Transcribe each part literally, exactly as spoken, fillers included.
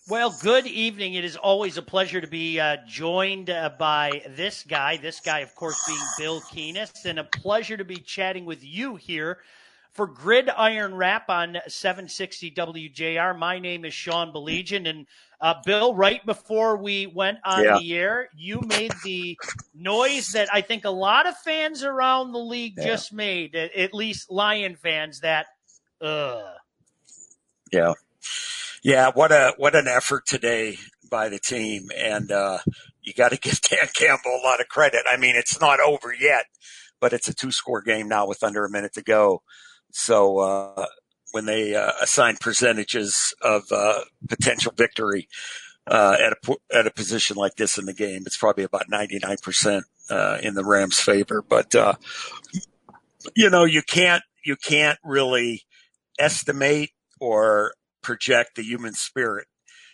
Well, good evening. It is always a pleasure to be uh, joined uh, by this guy. This guy, of course, being Bill Keenest, and a pleasure to be chatting with you here for Gridiron Wrap on seven sixty W J R. My name is Sean Belegian, and uh, Bill, right before we went on Yeah. the air, you made the noise that I think a lot of fans around the league Yeah. just made, at, at least Lion fans, that, ugh. Yeah. Yeah. What a, what an effort today by the team. And, uh, you got to give Dan Campbell a lot of credit. I mean, it's not over yet, but it's a two score game now with under a minute to go. So, uh, when they uh, assign percentages of uh, potential victory uh, at a at a position like this in the game, it's probably about ninety-nine percent uh, in the Rams' favor. But uh, you know, you can't you can't really estimate or project the human spirit.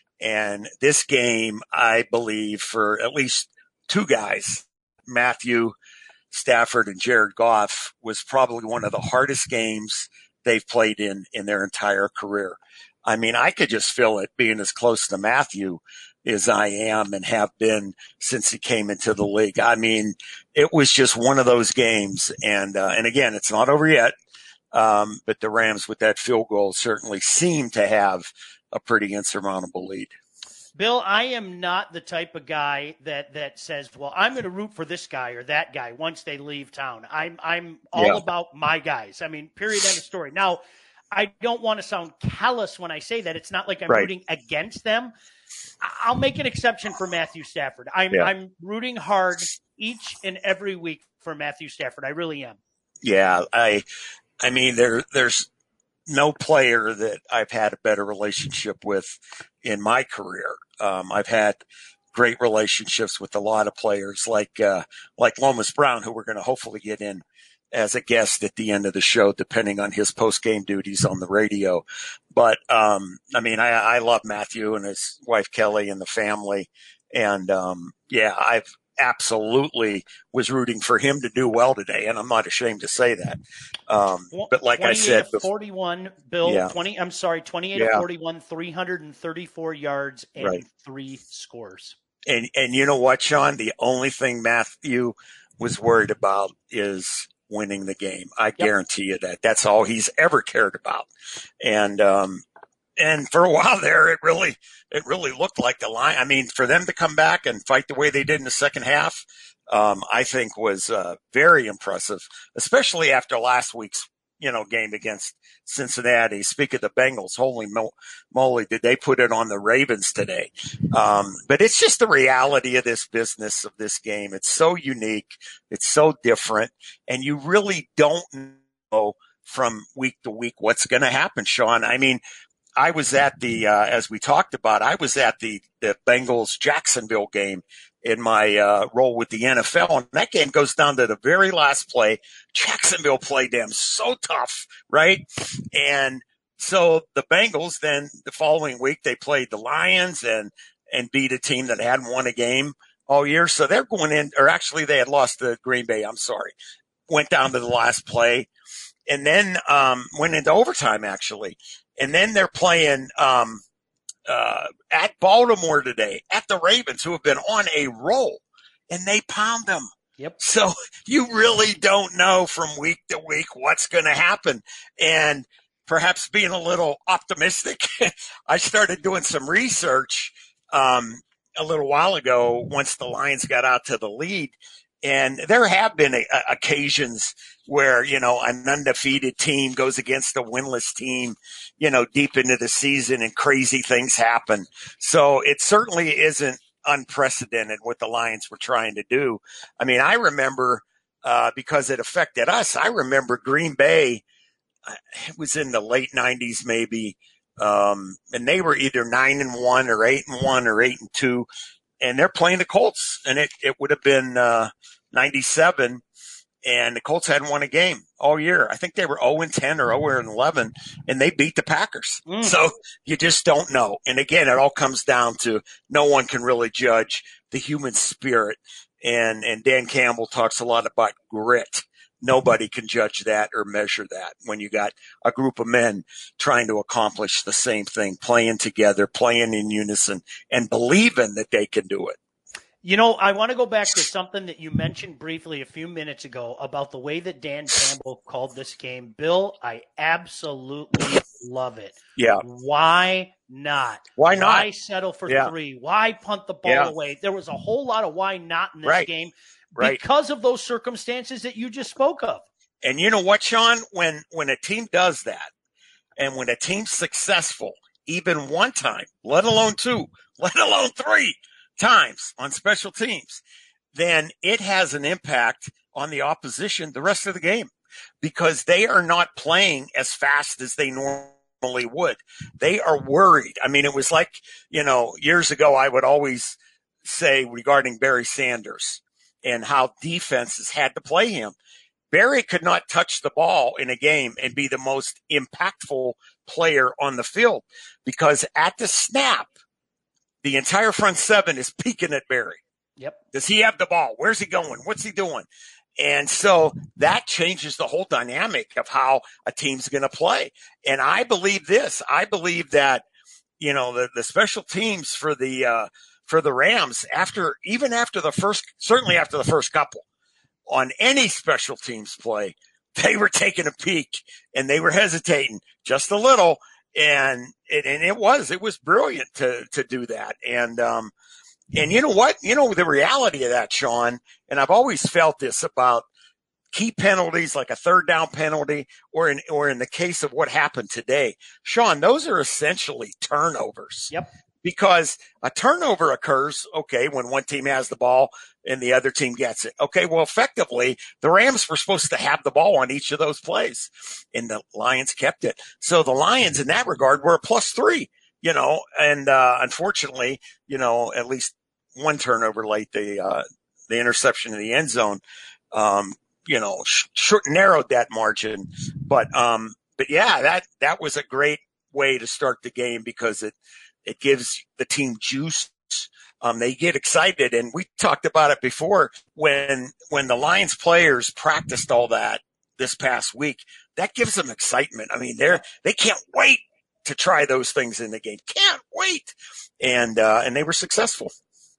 And this game, I believe, for at least two guys, Matthew Stafford and Jared Goff, was probably one of the hardest games they've played in in their entire career. I mean, I could just feel it being as close to Matthew as I am and have been since he came into the league. I mean, it was just one of those games. And, uh, and again, it's not over yet. Um, but the Rams with that field goal certainly seem to have a pretty insurmountable lead. Bill, I am not the type of guy that, that says, well, I'm going to root for this guy or that guy once they leave town. I'm I'm all Yeah. about my guys. I mean, period, end of story. Now, I don't want to sound callous when I say that. It's not like I'm Right. rooting against them. I'll make an exception for Matthew Stafford. I'm Yeah. I'm rooting hard each and every week for Matthew Stafford. I really am. Yeah, I I mean there there's no player that I've had a better relationship with in my career. Um, I've had great relationships with a lot of players like uh, like Lomas Brown, who we're going to hopefully get in as a guest at the end of the show, depending on his post game duties on the radio. But um, I mean, I, I love Matthew and his wife Kelly and the family, and um, yeah, I've absolutely was rooting for him to do well today, and I'm not ashamed to say that. Um, but like I said, twenty-eight of forty-one, Bill, yeah. twenty, I'm sorry, twenty-eight Yeah. of forty-one, three hundred thirty-four yards and Right. three scores. And and you know what, Sean? The only thing Matthew was worried about is winning the game. I Yep. guarantee you that. That's all he's ever cared about. And um, and for a while there, it really it really looked like the line. I mean, for them to come back and fight the way they did in the second half, um, I think was uh, very impressive, especially after last week's you know game against Cincinnati. Speak of the Bengals, holy mo- moly, did they put it on the Ravens today? Um, but it's just the reality of this business of this game. It's so unique, it's so different, and you really don't know from week to week what's going to happen, Sean. I mean, I was at the, uh, as we talked about, I was at the, the Bengals Jacksonville game in my uh, role with the N F L. And that game goes down to the very last play. Jacksonville played them so tough, right? And so the Bengals then the following week, they played the Lions and, and beat a team that hadn't won a game all year. So they're going in, or actually they had lost to Green Bay. I'm sorry. Went down to the last play and then um, went into overtime, actually. And then they're playing um, uh, at Baltimore today, at the Ravens, who have been on a roll, and they pound them. Yep. So you really don't know from week to week what's going to happen. And perhaps being a little optimistic, I started doing some research um, a little while ago once the Lions got out to the lead. And there have been a, a, occasions where, you know, an undefeated team goes against a winless team, you know, deep into the season and crazy things happen. So it certainly isn't unprecedented what the Lions were trying to do. I mean, I remember, uh, because it affected us, I remember Green Bay, it was in the late nineties maybe, um, and they were either nine and one or eight and one or eight and two. And they're playing the Colts, and it, it would have been uh, ninety-seven, and the Colts hadn't won a game all year. I think they were oh and ten or oh and eleven, and they beat the Packers. Mm. So you just don't know. And again, it all comes down to no one can really judge the human spirit. And and Dan Campbell talks a lot about grit nobody can judge that or measure that when you got a group of men trying to accomplish the same thing, playing together, playing in unison, and believing that they can do it. You know, I want to go back to something that you mentioned briefly a few minutes ago about the way that Dan Campbell called this game. Bill, I absolutely love it. Yeah. Why not? Why not? Why settle for yeah. three? Why punt the ball yeah. away? There was a whole lot of why not in this right. game right. because of those circumstances that you just spoke of. And you know what, Sean? When when a team does that, and when a team's successful, even one time, let alone two, let alone three times on special teams, then it has an impact on the opposition the rest of the game because they are not playing as fast as they normally would. They are worried. I mean, it was like, you know, years ago, I would always say regarding Barry Sanders and how defenses had to play him. Barry could not touch the ball in a game and be the most impactful player on the field because at the snap, the entire front seven is peeking at Barry. Yep. Does he have the ball? Where's he going? What's he doing? And so that changes the whole dynamic of how a team's going to play. And I believe this. I believe that, you know, the, the special teams for the, uh, for the Rams after, even after the first, certainly after the first couple on any special teams play, they were taking a peek and they were hesitating just a little. And it, and it was, it was brilliant to, to do that. And, um, and you know what, you know, the reality of that, Sean, and I've always felt this about key penalties, like a third down penalty, or in, or in the case of what happened today, Sean, those are essentially turnovers. Yep. Because a turnover occurs, okay, when one team has the ball and the other team gets it. Okay, well, effectively, the Rams were supposed to have the ball on each of those plays, and the Lions kept it. So the Lions, in that regard, were a plus three, you know, and uh, unfortunately, you know, at least one turnover late, the uh, the interception in the end zone, um, you know, sh- short narrowed that margin. But um, but yeah, that that was a great way to start the game because it. It gives the team juice. Um, they get excited. And we talked about it before when, when the Lions players practiced all that this past week, that gives them excitement. I mean, they're, they can't wait to try those things in the game. Can't wait. And, uh, and they were successful.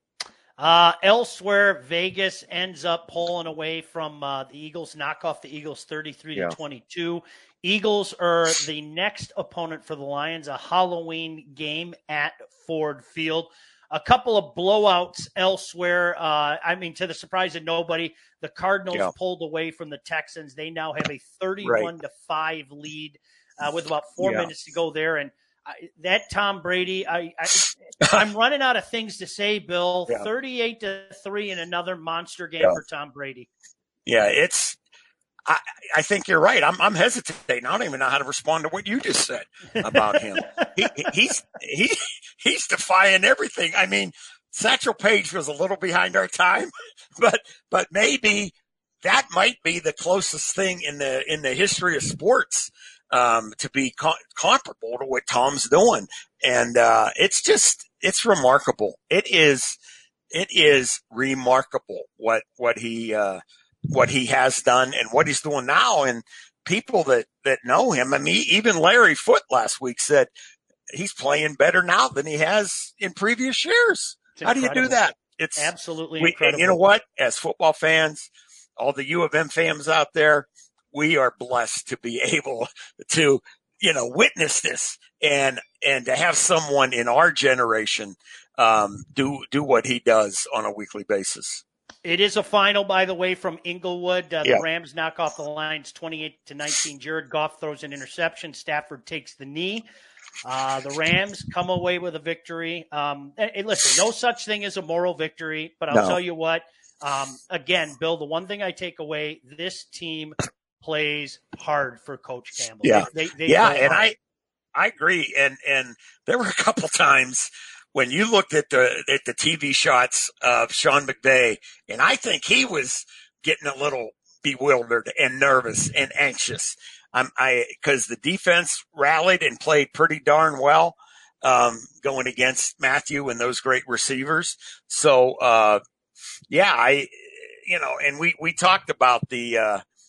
Uh, elsewhere, Vegas ends up pulling away from uh, the Eagles, knock off the Eagles thirty-three to twenty-two. Eagles are the next opponent for the Lions, a Halloween game at Ford Field. A couple of blowouts elsewhere. Uh, I mean, to the surprise of nobody, the Cardinals yeah. pulled away from the Texans. They now have a thirty-one to five lead uh, with about four yeah. minutes to go there. And I, that Tom Brady, I, I, I'm running out of things to say, Bill. Yeah. thirty-eight to three in another monster game yeah. for Tom Brady. Yeah, it's. I, I think you're right. I'm, I'm hesitating. I don't even know how to respond to what you just said about him. he, he's he he's defying everything. I mean, Satchel Paige was a little behind our time, but but maybe that might be the closest thing in the in the history of sports um, to be co- comparable to what Tom's doing. And uh, it's just it's remarkable. It is it is remarkable what what he. Uh, what he has done and what he's doing now. And people that, that know him, I mean, even Larry Foote last week said he's playing better now than he has in previous years. How do you do that? It's absolutely we, incredible. And you know what? As football fans, all the U of M fans out there, we are blessed to be able to, you know, witness this and, and to have someone in our generation, um, do, do what he does on a weekly basis. It is a final, by the way, from Inglewood. Uh, yeah. The Rams knock off the Lions twenty-eight to nineteen. Jared Goff throws an interception. Stafford takes the knee. Uh, the Rams come away with a victory. Um, and listen, no such thing as a moral victory, but I'll no. tell you what. Um, again, Bill, the one thing I take away, this team plays hard for Coach Campbell. Yeah, they, they, they yeah, and hard. I, I agree. And and there were a couple times when you looked at the at the T V shots of Sean McVay, and I think he was getting a little bewildered and nervous and anxious. Um, I because the defense rallied and played pretty darn well, um, going against Matthew and those great receivers. So, uh, yeah, I, you know, and we we talked about the uh,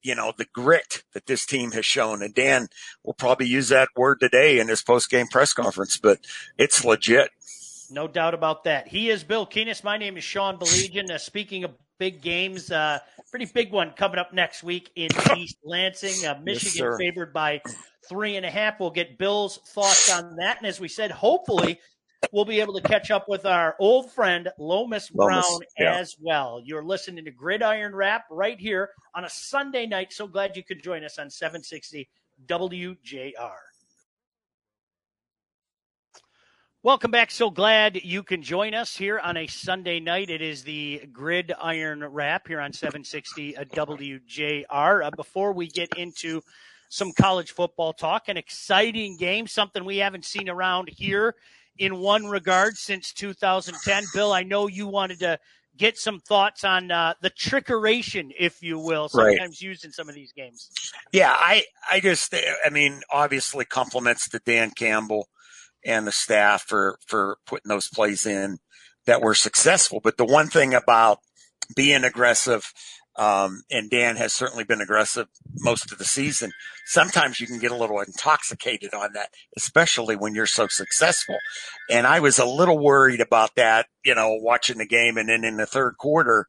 you know, the grit that this team has shown. And Dan will probably use that word today in his post-game press conference, but it's legit. No doubt about that. He is Bill Keenis. My name is Sean Baligian. Uh, speaking of big games, uh, pretty big one coming up next week in East Lansing. Uh, Michigan yes, favored by three and a half. We'll get Bill's thoughts on that. And as we said, hopefully we'll be able to catch up with our old friend Lomas Brown yeah. as well. You're listening to Gridiron Wrap right here on a Sunday night. So glad you could join us on seven sixty W J R. Welcome back. So glad you can join us here on a Sunday night. It is the Gridiron Wrap here on seven sixty W J R. Uh, before we get into some college football talk, an exciting game, something we haven't seen around here in one regard since two thousand ten. Bill, I know you wanted to get some thoughts on uh, the trickeration, if you will, sometimes right. used in some of these games. Yeah, I, I just, I mean, obviously compliments to Dan Campbell and the staff for, for putting those plays in that were successful. But the one thing about being aggressive, um, and Dan has certainly been aggressive most of the season, sometimes you can get a little intoxicated on that, especially when you're so successful. And I was a little worried about that, you know, watching the game. And then in the third quarter,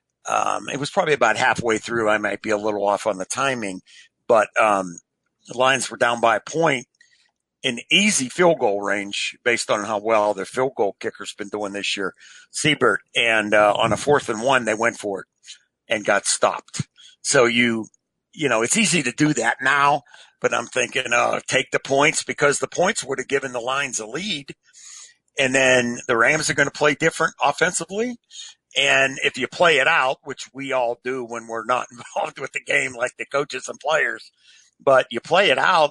um, it was probably about halfway through. I might be a little off on the timing, but um, the Lions were down by a point in easy field goal range based on how well their field goal kicker's been doing this year, Siebert. And uh, on a fourth and one, they went for it and got stopped. So you, you know, it's easy to do that now, but I'm thinking, uh, take the points because the points would have given the Lions a lead. And then the Rams are going to play different offensively. And if you play it out, which we all do when we're not involved with the game, like the coaches and players, but you play it out,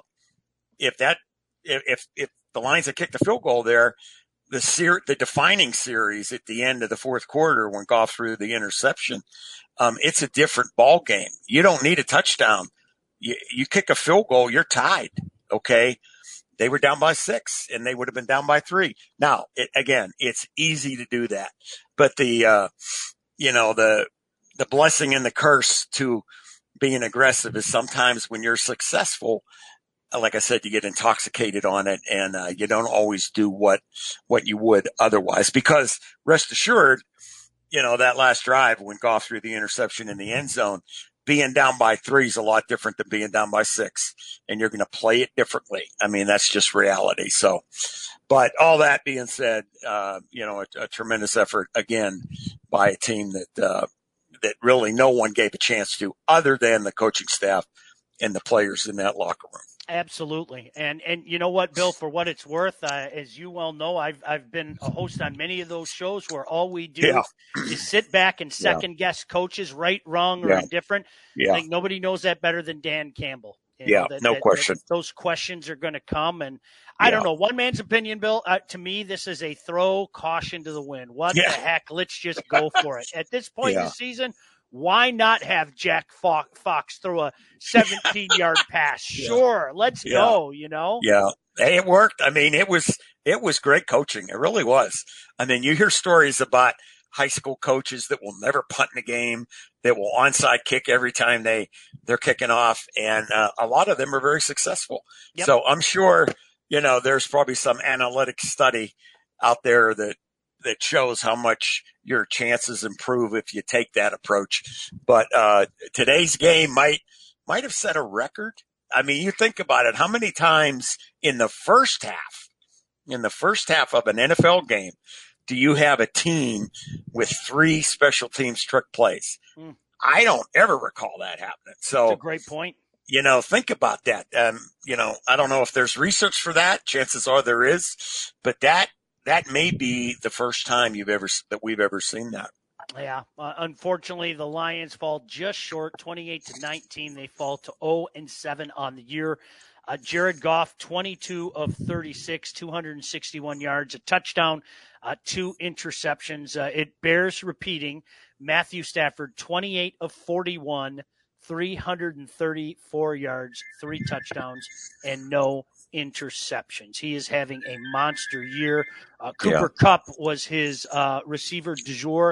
if that, if, if the Lions had kicked the field goal there, the ser- the defining series at the end of the fourth quarter when Goff threw the interception, um, it's a different ball game. You don't need a touchdown. You, you kick a field goal, you're tied. Okay. They were down by six and they would have been down by three. Now, it, again, it's easy to do that, but the, uh, you know, the, the blessing and the curse to being aggressive is sometimes when you're successful, like I said, you get intoxicated on it and uh, you don't always do what, what you would otherwise, because rest assured, you know, that last drive when Goff threw the interception in the end zone, being down by three is a lot different than being down by six, and you're going to play it differently. I mean, that's just reality. So, but all that being said, uh, you know, a, a tremendous effort again by a team that, uh, that really no one gave a chance to other than the coaching staff and the players in that locker room. Absolutely. And, and you know what, Bill, for what it's worth, uh, as you well know, I've, I've been a host on many of those shows where all we do yeah. is sit back and second yeah. guess coaches, right, wrong, or yeah. indifferent. Yeah. I think nobody knows that better than Dan Campbell. You yeah, know, that, no that, question. That those questions are going to come. And I yeah. don't know, one man's opinion, Bill, uh, to me, this is a throw caution to the wind. What yeah. the heck? Let's just go for it. At this point yeah. in the season, why not have Jack Fox throw a seventeen-yard pass? Yeah. Sure, let's yeah. go, you know? Yeah, hey, it worked. I mean, it was it was great coaching. It really was. I mean, you hear stories about high school coaches that will never punt in a game, that will onside kick every time they, they're kicking off, and uh, a lot of them are very successful. Yep. So I'm sure, you know, there's probably some analytic study out there that that shows how much your chances improve if you take that approach. But uh, today's game might might have set a record. I mean, you think about it. How many times in the first half, in the first half of an N F L game, do you have a team with three special teams trick plays? Mm. I don't ever recall that happening. So that's a great point. You know, think about that. Um, you know, I don't know if there's research for that. Chances are there is, but that That may be the first time you've ever that we've ever seen that. Yeah, uh, unfortunately, the Lions fall just short, twenty-eight to nineteen. They fall to zero and seven on the year. Uh, Jared Goff, twenty-two of thirty-six, two hundred sixty-one yards, a touchdown, uh, two interceptions. Uh, it bears repeating. Matthew Stafford, twenty-eight of forty-one, three hundred thirty-four yards, three touchdowns, and no interceptions. He is having a monster year. Uh, Cooper yeah. Kupp was his uh, receiver du jour,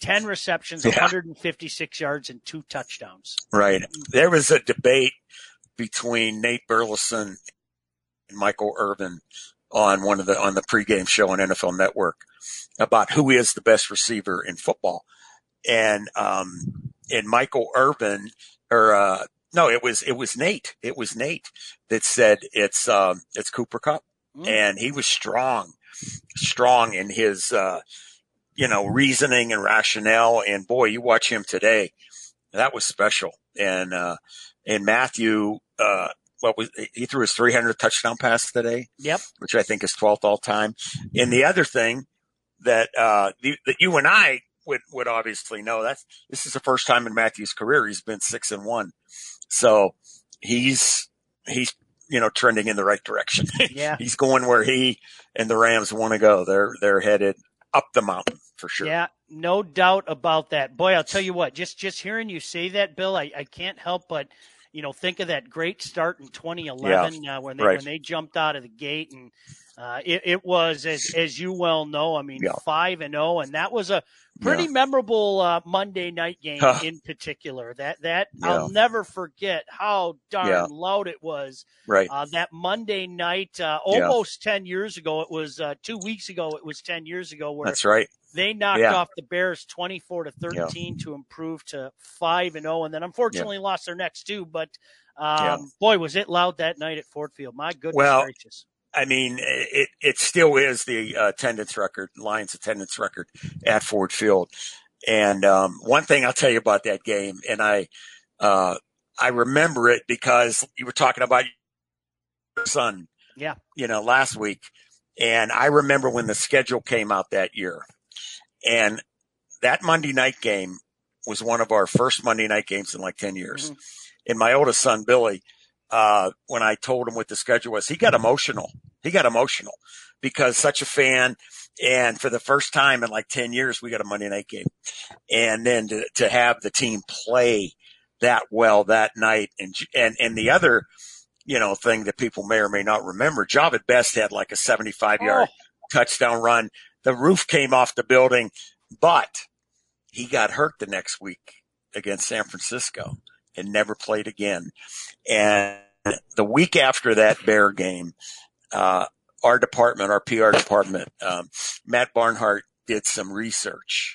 ten receptions, Yeah. one hundred fifty-six yards, and two touchdowns. Right. There was a debate between Nate Burleson and Michael Irvin on one of the on the pregame show on N F L Network about who is the best receiver in football. And um and Michael Irvin or uh no, it was it was Nate. It was Nate that said it's um it's Cooper Kupp. Mm. And he was strong, strong in his uh you know, reasoning and rationale. And boy, you watch him today, that was special. And uh and Matthew uh what was he threw his three hundredth touchdown pass today? Yep. Which I think is twelfth all time. And the other thing that uh the, that you and I would would obviously know, that's this is the first time in Matthew's career he's been six and one. So he's he's you know trending in the right direction. Yeah. He's going where he and the Rams want to go. They're they're headed up the mountain for sure. Yeah, no doubt about that. Boy, I'll tell you what, just just hearing you say that, Bill, I, I can't help but you know, think of that great start in twenty eleven yeah, uh, when they right. when they jumped out of the gate, and uh, it, it was as as you well know. I mean, yeah. five and zero, and that was a pretty yeah. memorable uh, Monday night game huh. in particular. That that yeah. I'll never forget how darn yeah. loud it was. Right. Uh, that Monday night, uh, almost ten years ago. It was uh, two weeks ago. It was ten years ago. Where that's right. They knocked yeah. off the Bears twenty-four to thirteen yeah. to improve to five and zero, and then unfortunately yeah. lost their next two. But um, yeah. boy, was it loud that night at Ford Field! My goodness well, gracious! I mean, it it still is the uh, attendance record, Lions attendance record at Ford Field. And um, one thing I'll tell you about that game, and I uh, I remember it because you were talking about your son, yeah, you know, last week, and I remember when the schedule came out that year. And that Monday night game was one of our first Monday night games in like ten years. Mm-hmm. And my oldest son, Billy, uh, when I told him what the schedule was, he got emotional. He got emotional because such a fan. And for the first time in like ten years, we got a Monday night game. And then to, to have the team play that well that night. And, and, and the other, you know, thing that people may or may not remember, Javid Best had like a seventy-five yard oh. touchdown run. The roof came off the building, but he got hurt the next week against San Francisco and never played again. And the week after that Bear game, uh, our department, our P R department, um, Matt Barnhart did some research,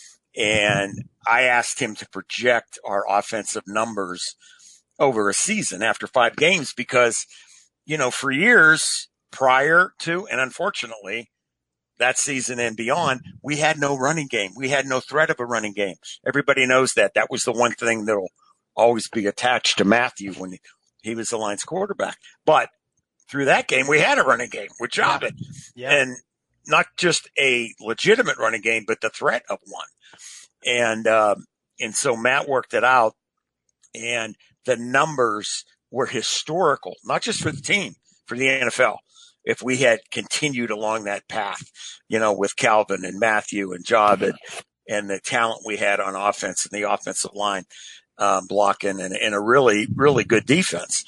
and I asked him to project our offensive numbers over a season after five games because, you know, for years prior to, and unfortunately, that season and beyond, we had no running game. We had no threat of a running game. Everybody knows that. That was the one thing that'll always be attached to Matthew when he was the Lions quarterback. But through that game, we had a running game with Javid. Yeah. And not just a legitimate running game, but the threat of one. And, um, and so Matt worked it out, and the numbers were historical, not just for the team, for the N F L. If we had continued along that path, you know, with Calvin and Matthew and Javid and the talent we had on offense and the offensive line, um, blocking and, and a really, really good defense.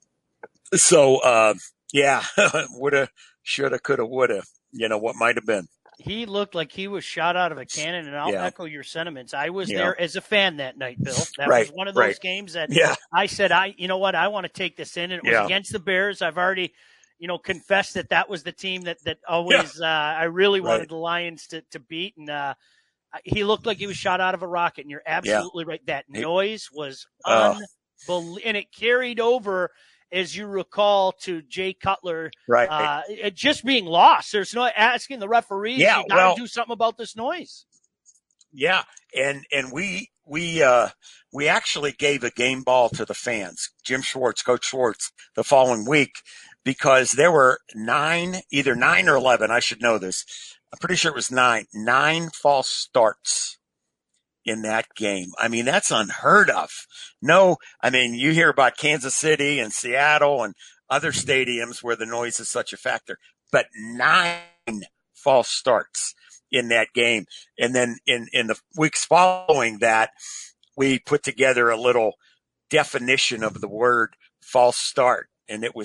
So, uh, yeah, woulda, shoulda, coulda, woulda, you know, what might have been. He looked like he was shot out of a cannon, and I'll yeah. echo your sentiments. I was yeah. there as a fan that night, Bill. That right. was one of those right. games that yeah. I said, I, you know what, I want to take this in, and it was yeah. against the Bears. I've already, you know, confessed that that was the team that, that always, yeah. uh, I really wanted right. the Lions to, to beat. And, uh, he looked like he was shot out of a rocket, and you're absolutely yeah. right. That noise was uh, unbelievable, and it carried over, as you recall, to Jay Cutler, right? Uh, it just being lost. There's no asking the referees. Yeah, you got to well, do something about this noise. Yeah, and and we we uh, we actually gave a game ball to the fans, Jim Schwartz, Coach Schwartz, the following week, because there were nine, either nine or eleven. I should know this. I'm pretty sure it was nine, nine false starts in that game. I mean, that's unheard of. No, I mean, you hear about Kansas City and Seattle and other stadiums where the noise is such a factor, but nine false starts in that game. And then in, in the weeks following that, we put together a little definition of the word false start. And it was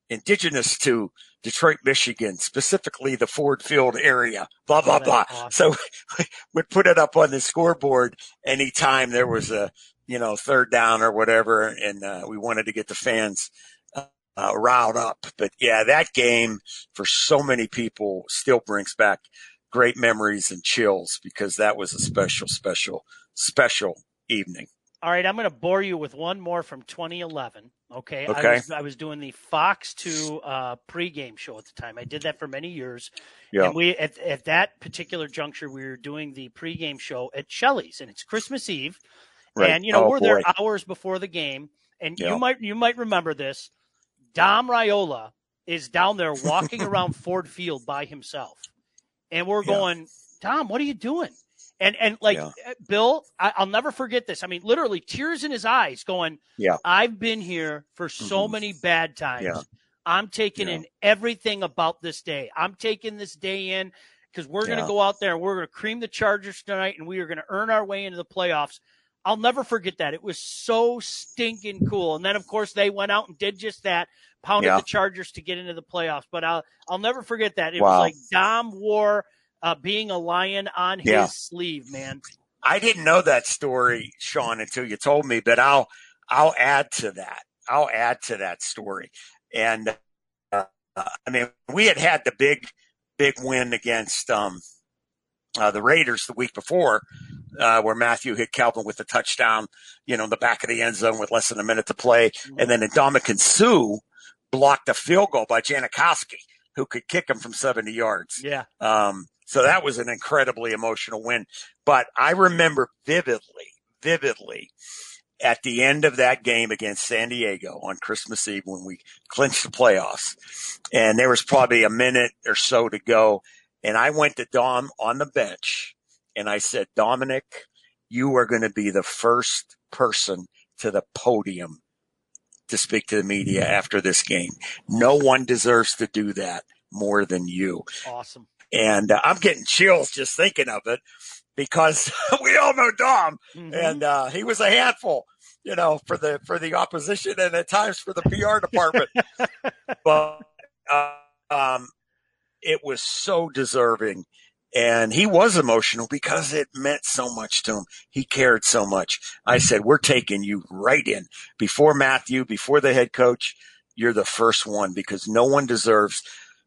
indigenous to Detroit, Michigan, specifically the Ford Field area, blah, blah, Oh, blah. awesome. So we'd put it up on the scoreboard anytime there was a, you know, third down or whatever. And uh, we wanted to get the fans uh, uh, riled up. But yeah, that game for so many people still brings back great memories and chills because that was a special, special, special evening. All right, I'm going to bore you with one more from twenty eleven. Okay, okay. I was I was doing the Fox two uh, pregame show at the time. I did that for many years. Yeah. And we at, at that particular juncture, we were doing the pregame show at Shelley's, and it's Christmas Eve. Right. And you know oh, we're boy. there hours before the game, and yeah. you might you might remember this. Dom Raiola is down there walking around Ford Field by himself, and we're yeah. going, Dom, what are you doing? And and like yeah. Bill, I, I'll never forget this. I mean, literally tears in his eyes going, yeah. I've been here for so mm-hmm. many bad times. Yeah. I'm taking yeah. in everything about this day. I'm taking this day in because we're going to yeah. go out there and we're going to cream the Chargers tonight and we are going to earn our way into the playoffs. I'll never forget that. It was so stinking cool. And then, of course, they went out and did just that, pounded yeah. the Chargers to get into the playoffs. But I'll, I'll never forget that. It wow. was like Dom wore uh, being a Lion on his yeah. sleeve, man. I didn't know that story, Sean, until you told me, but I'll I'll add to that. I'll add to that story. And uh, I mean, we had had the big, big win against um, uh, the Raiders the week before, uh, where Matthew hit Calvin with a touchdown, you know, in the back of the end zone with less than a minute to play, mm-hmm. and then Ndamukong Suh blocked a field goal by Janikowski, who could kick him from seventy yards. Yeah. Um, so that was an incredibly emotional win. But I remember vividly, vividly at the end of that game against San Diego on Christmas Eve when we clinched the playoffs. And there was probably a minute or so to go. And I went to Dom on the bench and I said, Dominic, you are going to be the first person to the podium to speak to the media after this game. No one deserves to do that more than you. Awesome. And uh, I'm getting chills just thinking of it because we all know Dom, mm-hmm. and uh, he was a handful, you know, for the for the opposition and at times for the P R department. But uh, um, it was so deserving, and he was emotional because it meant so much to him. He cared so much. I said, "We're taking you right in before Matthew, before the head coach. You're the first one because no one deserves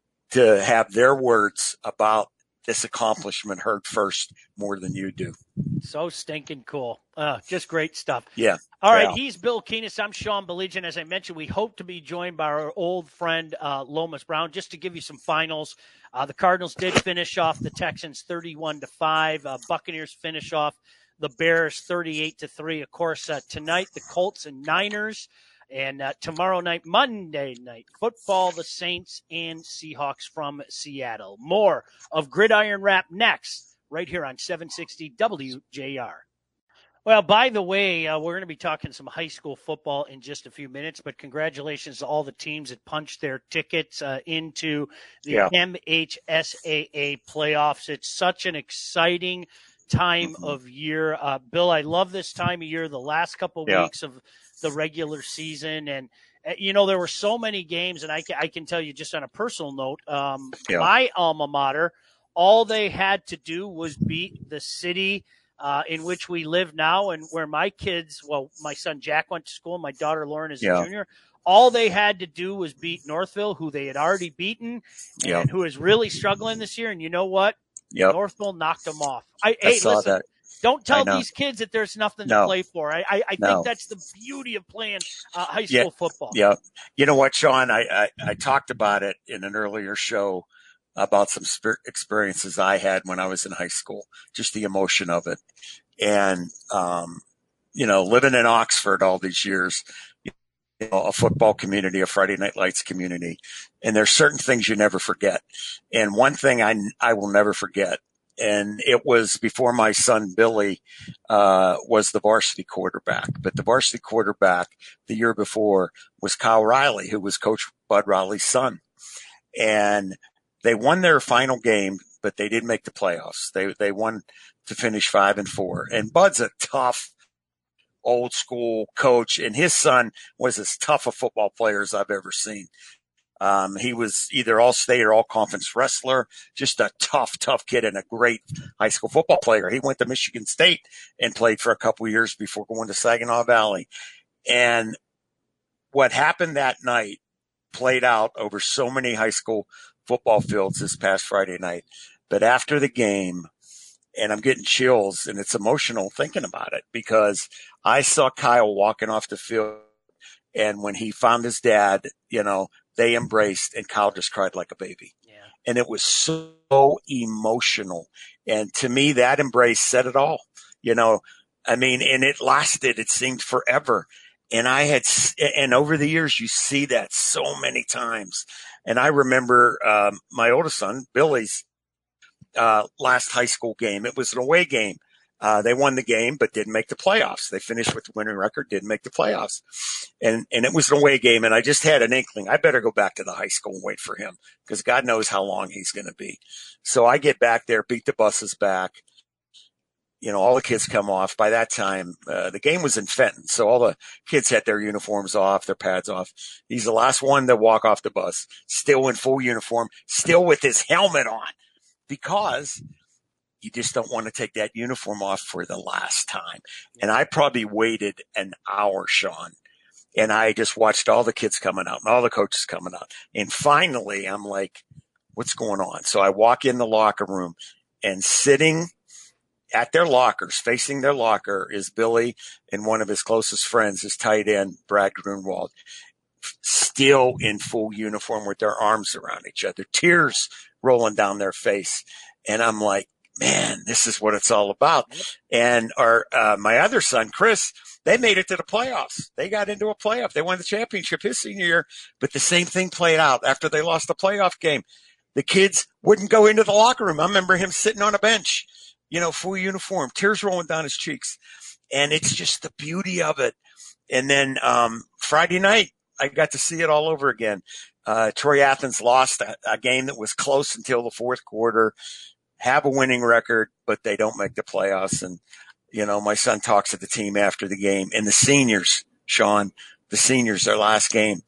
to have their words about this accomplishment heard first more than you do." So stinking cool. Uh, just great stuff. Yeah. All right. Yeah. He's Bill Keenis. I'm Sean Baligian. As I mentioned, we hope to be joined by our old friend, uh, Lomas Brown, just to give you some finals. Uh, the Cardinals did finish off the Texans thirty-one to five. Uh, Buccaneers finish off the Bears thirty-eight to three. Of course, uh, tonight, the Colts and Niners. And uh, tomorrow night, Monday night, football, the Saints and Seahawks from Seattle. More of Gridiron Wrap next, right here on seven sixty W J R. Well, by the way, uh, we're going to be talking some high school football in just a few minutes, but congratulations to all the teams that punched their tickets uh, into the yeah. M H S A A playoffs. It's such an exciting time mm-hmm. of year. Uh, Bill, I love this time of year, the last couple of yeah. weeks of the regular season. And, uh, you know, there were so many games, and I can, I can tell you just on a personal note, um, yeah. my alma mater, all they had to do was beat the city uh, in which we live now and where my kids, well, my son Jack went to school, my daughter Lauren is yeah. a junior. All they had to do was beat Northville, who they had already beaten and yeah. who is really struggling this year. And you know what? Yep. Northville knocked them off. I, I hey, saw listen, that. Don't tell these kids that there's nothing no. to play for. I, I, I no. think that's the beauty of playing uh, high school yeah. football. Yeah. You know what, Sean? I, I, I talked about it in an earlier show about some sp- experiences I had when I was in high school, just the emotion of it. And, um, you know, living in Oxford all these years, you know, a football community, a Friday Night Lights community, and there's certain things you never forget. And one thing I, I will never forget, and it was before my son Billy uh, was the varsity quarterback. But the varsity quarterback the year before was Kyle Riley, who was Coach Bud Riley's son. And they won their final game, but they didn't make the playoffs. They they won to finish five and four. And Bud's a tough, old school coach, and his son was as tough a football player as I've ever seen. Um, he was either all state or all conference wrestler, just a tough, tough kid and a great high school football player. He went to Michigan State and played for a couple of years before going to Saginaw Valley. And what happened that night played out over so many high school football fields this past Friday night. But after the game, and I'm getting chills, and it's emotional thinking about it, because I saw Kyle walking off the field, and when he found his dad, you know, they embraced, and Kyle just cried like a baby. Yeah. And it was so emotional. And to me, that embrace said it all. You know, I mean, and it lasted, it seemed forever. And I had, and over the years, you see that so many times. And I remember um, my oldest son, Billy's uh, last high school game. It was an away game. Uh, they won the game, but didn't make the playoffs. They finished with the winning record, didn't make the playoffs. And, and it was an away game. And I just had an inkling. I better go back to the high school and wait for him, because God knows how long he's going to be. So I get back there, beat the buses back. You know, all the kids come off. By that time, uh, the game was in Fenton. So all the kids had their uniforms off, their pads off. He's the last one to walk off the bus, still in full uniform, still with his helmet on, because you just don't want to take that uniform off for the last time. And I probably waited an hour, Sean, and I just watched all the kids coming out and all the coaches coming out. And finally, I'm like, what's going on? So I walk in the locker room, and sitting at their lockers, facing their locker, is Billy and one of his closest friends, his tight end, Brad Grunwald, still in full uniform with their arms around each other, tears rolling down their face. And I'm like, man, this is what it's all about. And our, uh, my other son, Chris, they made it to the playoffs. They got into a playoff. They won the championship his senior year, but the same thing played out after they lost the playoff game. The kids wouldn't go into the locker room. I remember him sitting on a bench, you know, full uniform, tears rolling down his cheeks. And it's just the beauty of it. And then, um, Friday night, I got to see it all over again. Uh, Troy Athens lost a, a game that was close until the fourth quarter, have a winning record, but they don't make the playoffs. And, you know, my son talks to the team after the game, and the seniors, Sean, the seniors, their last game.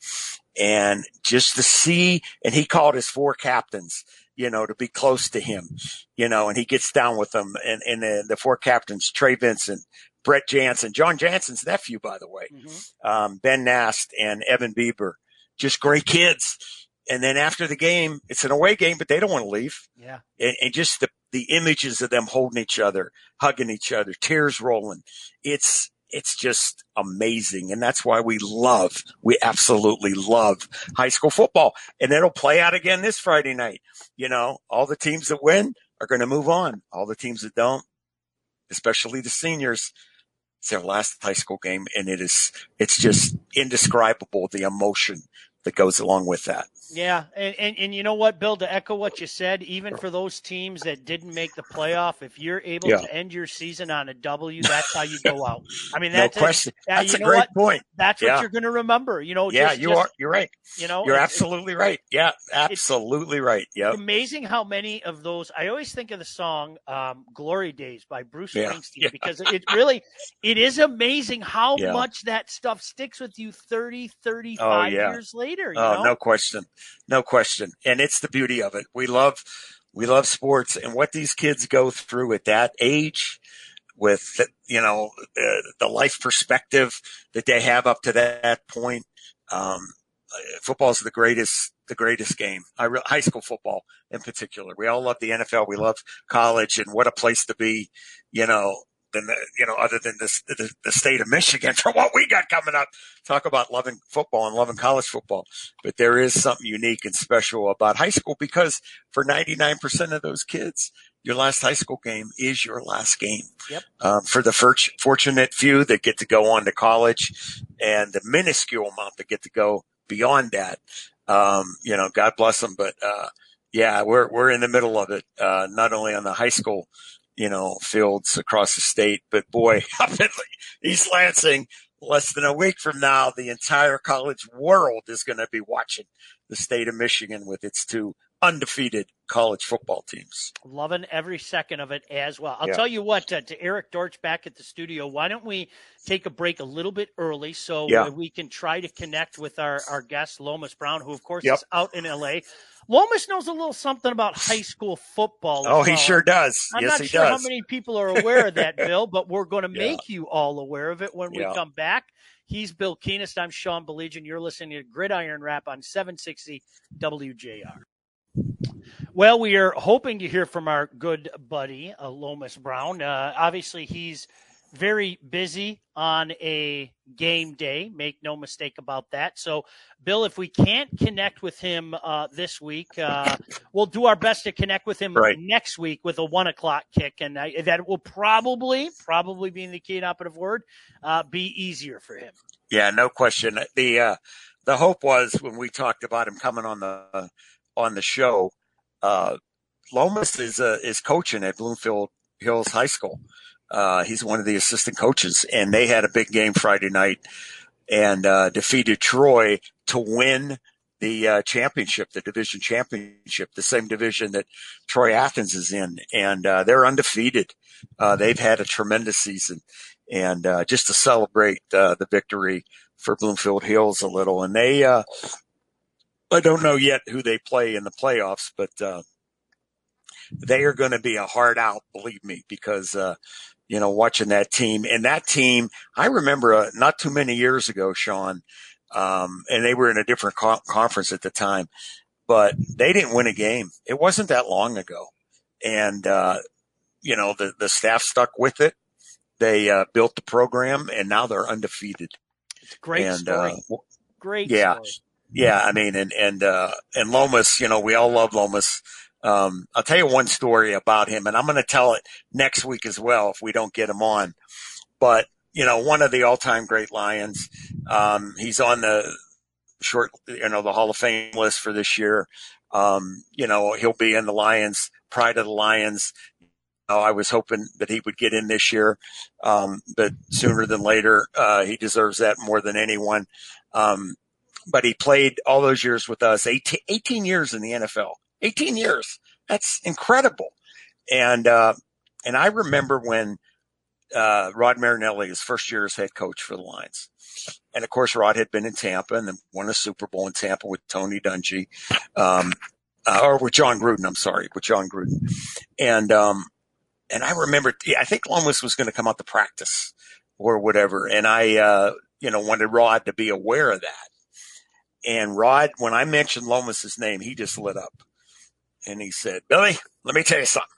And just to see, and he called his four captains, you know, to be close to him, you know, and he gets down with them. And, and the, the four captains, Trey Vincent, Brett Jansen, John Jansen's nephew, by the way, mm-hmm. um, Ben Nast and Evan Bieber, just great kids. And then after the game, it's an away game, but they don't want to leave. Yeah. And, and just the, the images of them holding each other, hugging each other, tears rolling. It's, it's just amazing. And that's why we love, we absolutely love high school football. And it'll play out again this Friday night. You know, all the teams that win are going to move on. All the teams that don't, especially the seniors, it's their last high school game. And it is, it's just indescribable, the emotion that goes along with that. Yeah, and, and, and you know what, Bill, to echo what you said, even for those teams that didn't make the playoff, if you're able yeah. to end your season on a W, that's how you go out. I mean, that's no question. A, that's you a know great what? point. That's yeah. what you're going to remember. You know, yeah, just, you just, are. You're right. You know, you're it's, absolutely right. Yeah, absolutely right. Yeah. Amazing how many of those. I always think of the song um, "Glory Days" by Bruce yeah. Springsteen yeah. because it really, it is amazing how yeah. much that stuff sticks with you thirty, thirty-five oh, yeah. years later. You oh, know? no question. No question. And it's the beauty of it. We love, we love sports, and what these kids go through at that age with, you know, uh, the life perspective that they have up to that point. Um, football is the greatest, the greatest game. I re- high school football in particular. We all love the N F L. We love college, and what a place to be, you know, than the, you know, other than this, the, the state of Michigan for what we got coming up. Talk about loving football and loving college football. But there is something unique and special about high school, because for ninety-nine percent of those kids, your last high school game is your last game. Yep. Um, for the fir- fortunate few that get to go on to college, and the minuscule amount that get to go beyond that, um, you know, God bless them. But, uh, yeah, we're, we're in the middle of it, uh, not only on the high school, you know, fields across the state, but boy, up in East Lansing, less than a week from now, the entire college world is going to be watching the state of Michigan with its two undefeated college football teams. Loving every second of it as well. I'll Yeah. tell you what, uh, to Eric Dortch back at the studio, why don't we take a break a little bit early so Yeah. we can try to connect with our, our guest, Lomas Brown, who, of course, Yep. is out in L A. Lomas knows a little something about high school football. Oh, as he well. sure does. I'm yes, not he sure does. how many people are aware of that, Bill, but we're going to Yeah. make you all aware of it when we Yeah. come back. He's Bill Keenest. I'm Sean Belegian. You're listening to Gridiron Rap on seven sixty W J R. Well, we are hoping to hear from our good buddy, uh, Lomas Brown. Uh, obviously, he's very busy on a game day. Make no mistake about that. So, Bill, if we can't connect with him uh, this week, uh, we'll do our best to connect with him Right. next week with a one o'clock kick. And uh, that will probably, probably being the key and operative word, uh, be easier for him. Yeah, no question. The uh, the hope was when we talked about him coming on the uh, on the show. Uh, Lomas is uh, is coaching at Bloomfield Hills High School. Uh, he's one of the assistant coaches, and they had a big game Friday night and uh, defeated Troy to win the uh, championship, the division championship, the same division that Troy Athens is in, and uh, they're undefeated. Uh, they've had a tremendous season, and uh, just to celebrate uh, the victory for Bloomfield Hills a little, and they. Uh, I don't know yet who they play in the playoffs, but uh, they are going to be a hard out, believe me, because, uh, you know, watching that team and that team, I remember uh, not too many years ago, Sean, um, and they were in a different co- conference at the time, but they didn't win a game. It wasn't that long ago. And, uh, you know, the, the staff stuck with it. They uh, built the program, and now they're undefeated. It's a great and, story. Uh, Great yeah. story. Yeah, I mean, and and uh, and Lomas, you know, we all love Lomas. Um, I'll tell you one story about him, and I'm going to tell it next week as well if we don't get him on. But you know, one of the all-time great Lions. Um, he's on the short, you know, the Hall of Fame list for this year. Um, you know, he'll be in the Lions, Pride of the Lions. Oh, I was hoping that he would get in this year, um, but sooner than later, uh, he deserves that more than anyone. Um, But he played all those years with us, eighteen, eighteen years in the N F L, eighteen years. That's incredible. And, uh, and I remember when, uh, Rod Marinelli, his first year as head coach for the Lions. And of course, Rod had been in Tampa and then won a Super Bowl in Tampa with Tony Dungy, um, uh, or with John Gruden. I'm sorry, with John Gruden. And, um, and I remember, I think Lomas was going to come out to practice or whatever. And I, uh, you know, wanted Rod to be aware of that. And Rod, when I mentioned Lomas's name, he just lit up and he said, "Billy, let me tell you something."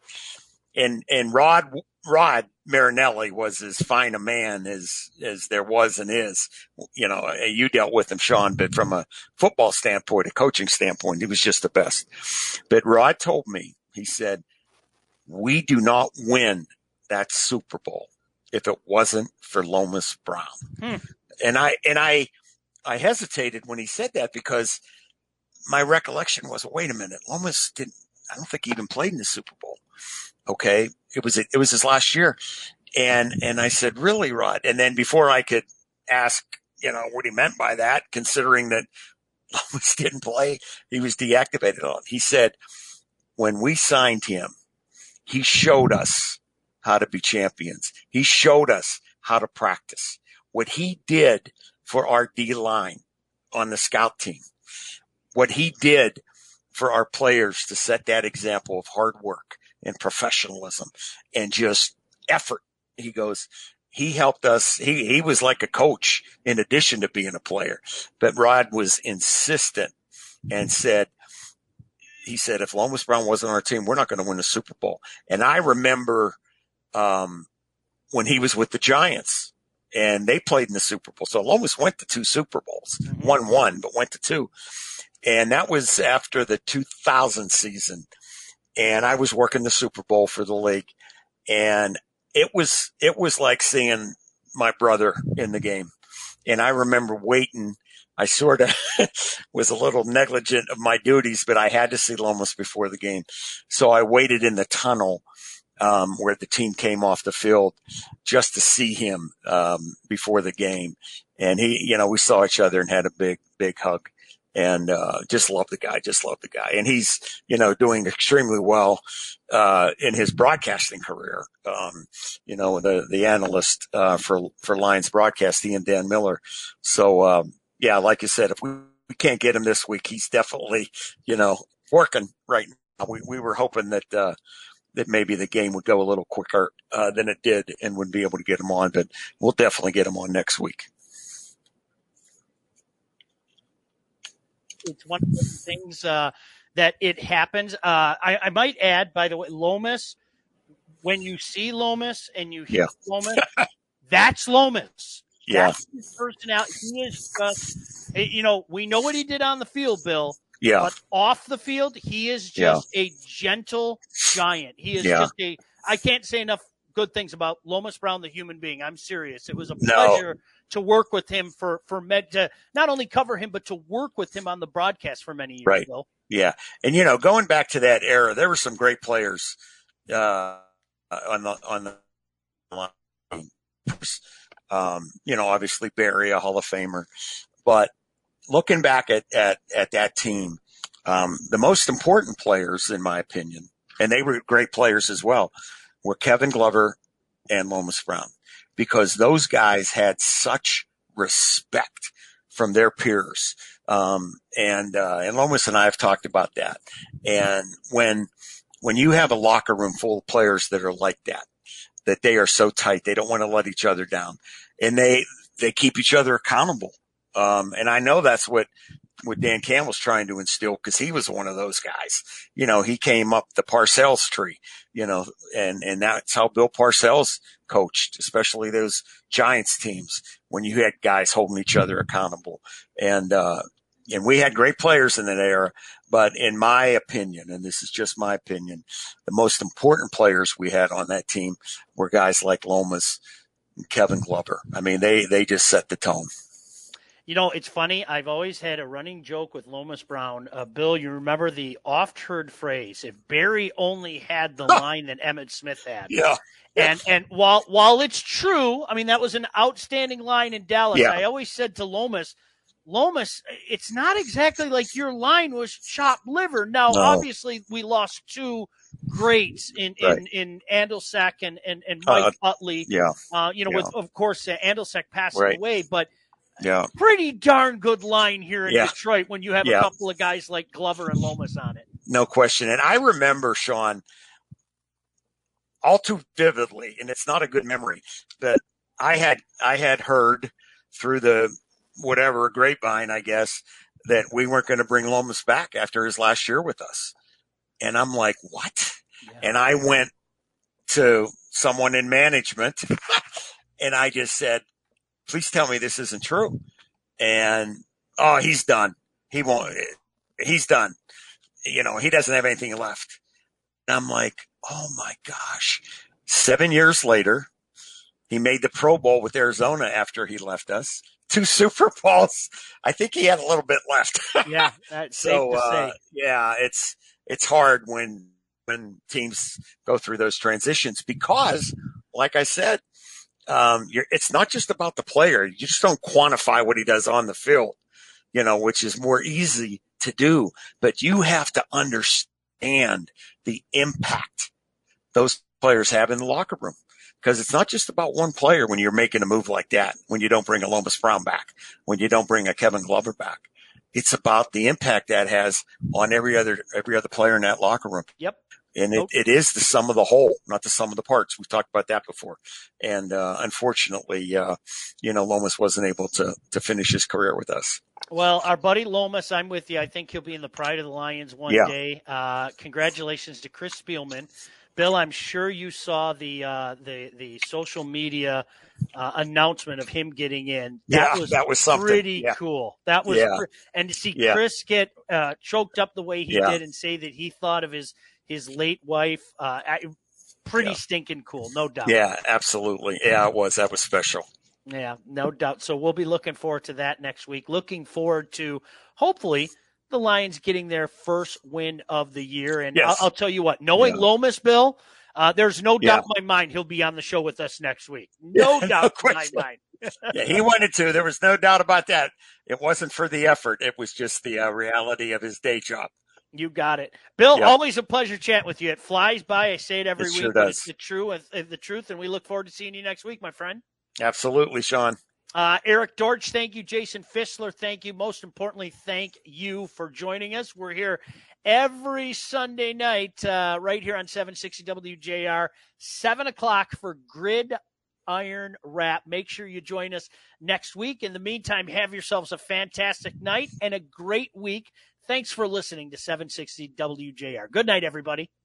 And, and Rod, Rod Marinelli was as fine a man as, as there was and is. You know, you dealt with him, Sean, but from a football standpoint, a coaching standpoint, he was just the best. But Rod told me, he said, "We do not win that Super Bowl if it wasn't for Lomas Brown." Hmm. And I, and I, I hesitated when he said that because my recollection was, wait a minute, Lomas didn't, I don't think he even played in the Super Bowl. Okay. It was, it was his last year. And, and I said, "Really, Rod?" And then before I could ask, you know, what he meant by that, considering that Lomas didn't play, he was deactivated on. He said, "When we signed him, he showed us how to be champions. He showed us how to practice. What he did for our D-line on the scout team, what he did for our players to set that example of hard work and professionalism and just effort." He goes, he helped us. He, he was like a coach in addition to being a player. But Rod was insistent and said, he said, "If Lomas Brown wasn't on our team, we're not going to win the Super Bowl." And I remember um, when he was with the Giants, and they played in the Super Bowl. So Lomas went to two Super Bowls, mm-hmm. won one, but went to two. And that was after the two thousand season. And I was working the Super Bowl for the league. And it was, it was like seeing my brother in the game. And I remember waiting. I sort of was a little negligent of my duties, but I had to see Lomas before the game. So I waited in the tunnel Um, where the team came off the field just to see him um, before the game. And he, you know, we saw each other and had a big, big hug. and uh, just love the guy, just love the guy. And he's, you know, doing extremely well uh, in his broadcasting career. Um, you know, the the analyst uh, for for Lions Broadcasting, and Dan Miller. So, um, yeah, like you said, if we, we can't get him this week, he's definitely, you know, working right now. We, we were hoping that uh, that maybe the game would go a little quicker uh, than it did and wouldn't be able to get him on, but we'll definitely get him on next week. It's one of those things uh, that it happens. Uh, I, I might add, by the way, Lomas, when you see Lomas and you hear Yeah. Lomas, that's Lomas. Yeah. That's his personality. He is just, you know, we know what he did on the field, Bill. Yeah. But off the field, he is just yeah. a gentle giant. He is yeah. just a, I can't say enough good things about Lomas Brown, the human being. I'm serious. It was a pleasure no. to work with him for, for Med, to not only cover him, but to work with him on the broadcast for many years. Right. Bill. Yeah. And, you know, going back to that era, there were some great players uh, on the, on the line. Um, you know, obviously Barry, a Hall of Famer, but looking back at, at, at that team, um, the most important players, in my opinion, and they were great players as well, were Kevin Glover and Lomas Brown, because those guys had such respect from their peers. Um, and, uh, and Lomas and I have talked about that. And when, when you have a locker room full of players that are like that, that they are so tight, they don't want to let each other down, and they, they keep each other accountable. Um, and I know that's what, what Dan Campbell's trying to instill, because he was one of those guys. You know, he came up the Parcells tree, you know, and, and that's how Bill Parcells coached, especially those Giants teams, when you had guys holding each other accountable. And, uh, and we had great players in that era, but in my opinion, and this is just my opinion, the most important players we had on that team were guys like Lomas and Kevin Glover. I mean, they, they just set the tone. You know, it's funny. I've always had a running joke with Lomas Brown. Uh, Bill, you remember the oft-heard phrase, if Barry only had the line that Emmitt Smith had. Yeah. And and while while it's true, I mean, that was an outstanding line in Dallas. Yeah. I always said to Lomas, Lomas, it's not exactly like your line was chopped liver. Now, No. obviously, we lost two greats in, Right. in, in Andalsack and, and, and Mike Uh, Utley. Yeah. Uh, you know, Yeah. with, of course, uh, Andalsack passing Right. away. But Yeah. pretty darn good line here in Yeah. Detroit when you have Yeah. a couple of guys like Glover and Lomas on it. No question. And I remember, Sean, all too vividly, and it's not a good memory, that I had I had heard through the whatever grapevine, I guess, that we weren't going to bring Lomas back after his last year with us. And I'm like, what? Yeah. And I went to someone in management and I just said, please tell me this isn't true. And, oh, he's done. He won't, he's done. You know, he doesn't have anything left. And I'm like, oh my gosh. Seven years later, he made the Pro Bowl with Arizona after he left us. Two Super Bowls. I think he had a little bit left. Yeah, that's so, safe to uh, say. yeah, it's, it's hard when, when teams go through those transitions because, like I said, um, you're, it's not just about the player. You just don't quantify what he does on the field, you know, which is more easy to do, but you have to understand the impact those players have in the locker room. Because it's not just about one player when you're making a move like that, when you don't bring a Lomas Brown back, when you don't bring a Kevin Glover back. It's about the impact that has on every other every other player in that locker room. Yep. And Nope. it, it is the sum of the whole, not the sum of the parts. We've talked about that before. And uh, unfortunately, uh, you know, Lomas wasn't able to to finish his career with us. Well, our buddy Lomas, I'm with you. I think he'll be in the pride of the Lions one Yeah. day. Uh, congratulations to Chris Spielman. Bill, I'm sure you saw the uh, the the social media uh, announcement of him getting in. That Yeah, was that was something. pretty Yeah. cool. That was Yeah. pre- and to see Yeah. Chris get uh, choked up the way he Yeah. did and say that he thought of his his late wife, uh, pretty Yeah. stinking cool, no doubt. Yeah, absolutely. Yeah, it was. That was special. Yeah, no doubt. So we'll be looking forward to that next week. Looking forward to hopefully the Lions getting their first win of the year. And Yes. I'll, I'll tell you what, knowing Yeah. Lomas, Bill, Uh, there's no Yeah. doubt in my mind he'll be on the show with us next week. No Yeah, doubt no in my question. mind. Yeah, he wanted to. There was no doubt about that. It wasn't for the effort. It was just the uh, reality of his day job. You got it. Bill, Yep. always a pleasure chatting with you. It flies by. I say it every It week, sure but does. it's the, true, uh, the truth, and we look forward to seeing you next week, my friend. Absolutely, Sean. Uh, Eric Dortch, thank you. Jason Fissler, thank you. Most importantly, thank you for joining us. We're here every Sunday night uh, right here on seven sixty W J R, seven o'clock for Gridiron Wrap. Make sure you join us next week. In the meantime, have yourselves a fantastic night and a great week. Thanks for listening to seven sixty W J R. Good night, everybody.